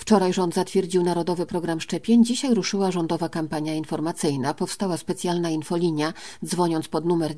Wczoraj rząd zatwierdził Narodowy Program Szczepień. Dzisiaj ruszyła rządowa kampania informacyjna. Powstała specjalna infolinia. Dzwoniąc pod numer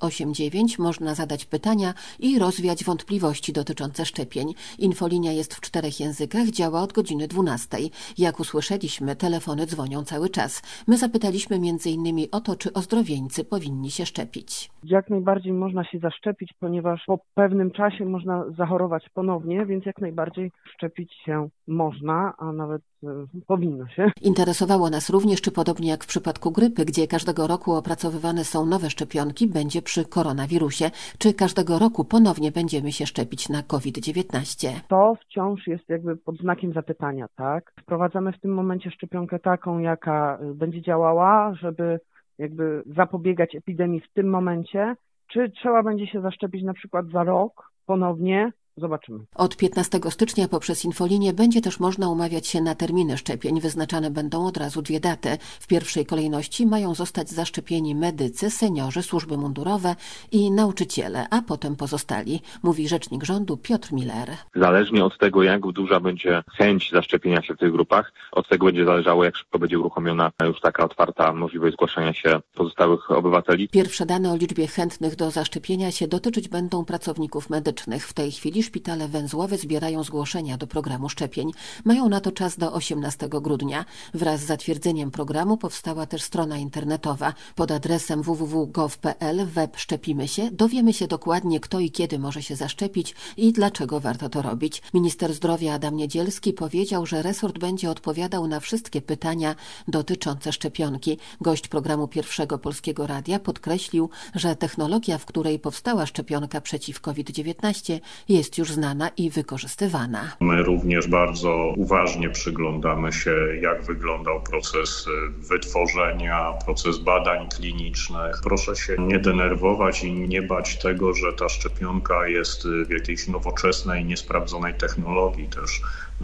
989 można zadać pytania i rozwiać wątpliwości dotyczące szczepień. Infolinia jest w 4 językach, działa od godziny 12. Jak usłyszeliśmy, telefony dzwonią cały czas. My zapytaliśmy m.in. o to, czy ozdrowieńcy powinni się szczepić. Jak najbardziej można się zaszczepić, ponieważ po pewnym czasie można zachorować ponownie, więc jak najbardziej szczepić się można, a nawet powinno się. Interesowało nas również, czy podobnie jak w przypadku grypy, gdzie każdego roku opracowywane są nowe szczepionki, będzie przy koronawirusie, czy każdego roku ponownie będziemy się szczepić na COVID-19. To wciąż jest jakby pod znakiem zapytania, tak? Wprowadzamy w tym momencie szczepionkę taką, jaka będzie działała, żeby jakby zapobiegać epidemii w tym momencie, czy trzeba będzie się zaszczepić na przykład za rok ponownie? Zobaczymy. Od 15 stycznia poprzez infolinię będzie też można umawiać się na terminy szczepień. Wyznaczane będą od razu 2 daty. W pierwszej kolejności mają zostać zaszczepieni medycy, seniorzy, służby mundurowe i nauczyciele, a potem pozostali, mówi rzecznik rządu Piotr Miller. Zależnie od tego, jak duża będzie chęć zaszczepienia się w tych grupach, od tego będzie zależało, jak szybko będzie uruchomiona już taka otwarta możliwość zgłaszania się pozostałych obywateli. Pierwsze dane o liczbie chętnych do zaszczepienia się dotyczyć będą pracowników medycznych. W tej chwili szpitale węzłowe zbierają zgłoszenia do programu szczepień. Mają na to czas do 18 grudnia. Wraz z zatwierdzeniem programu powstała też strona internetowa. Pod adresem www.gov.pl web Szczepimy się dowiemy się dokładnie, kto i kiedy może się zaszczepić i dlaczego warto to robić. Minister zdrowia Adam Niedzielski powiedział, że resort będzie odpowiadał na wszystkie pytania dotyczące szczepionki. Gość programu Pierwszego Polskiego Radia podkreślił, że technologia, w której powstała szczepionka przeciw COVID-19 jest już znana i wykorzystywana. My również bardzo uważnie przyglądamy się, jak wyglądał proces wytworzenia, proces badań klinicznych. Proszę się nie denerwować i nie bać tego, że ta szczepionka jest w jakiejś nowoczesnej, niesprawdzonej technologii też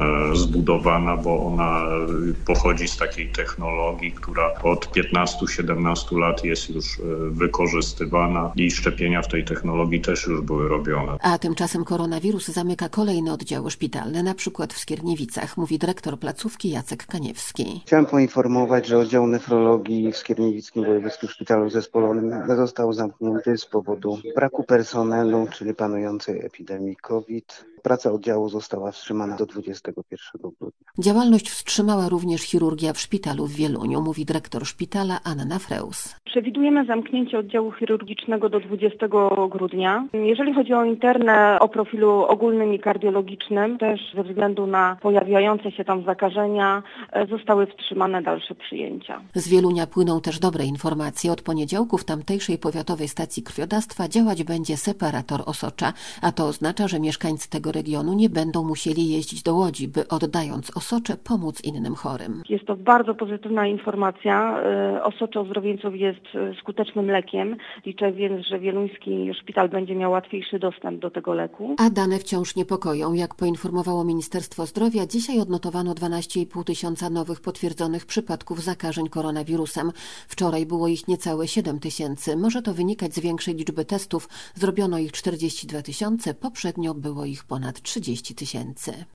zbudowana, bo ona pochodzi z takiej technologii, która od 15-17 lat jest już wykorzystywana i szczepienia w tej technologii też już były robione. A tymczasem koronawirus zamyka kolejne oddziały szpitalne, na przykład w Skierniewicach, mówi dyrektor placówki Jacek Kaniewski. Chciałem poinformować, że oddział nefrologii w Skierniewickim Wojewódzkim Szpitalu Zespolonym został zamknięty z powodu braku personelu, czyli panującej epidemii COVID. Praca oddziału została wstrzymana do 21 grudnia. Działalność wstrzymała również chirurgia w szpitalu w Wieluniu, mówi dyrektor szpitala Anna Freus. Przewidujemy zamknięcie oddziału chirurgicznego do 20 grudnia. Jeżeli chodzi o internę o profilu ogólnym i kardiologicznym, też ze względu na pojawiające się tam zakażenia zostały wstrzymane dalsze przyjęcia. Z Wielunia płyną też dobre informacje. Od poniedziałku w tamtejszej powiatowej stacji krwiodawstwa działać będzie separator osocza, a to oznacza, że mieszkańcy tego regionu nie będą musieli jeździć do Łodzi, by oddając osocze pomóc innym chorym. Jest to bardzo pozytywna informacja. Osocze ozdrowieńców jest skutecznym lekiem. Liczę więc, że wieluński szpital będzie miał łatwiejszy dostęp do tego leku. A dane wciąż niepokoją. Jak poinformowało Ministerstwo Zdrowia, dzisiaj odnotowano 12,5 tysiąca nowych potwierdzonych przypadków zakażeń koronawirusem. Wczoraj było ich niecałe 7 tysięcy. Może to wynikać z większej liczby testów. Zrobiono ich 42 tysiące, poprzednio było ich ponad 30 tysięcy.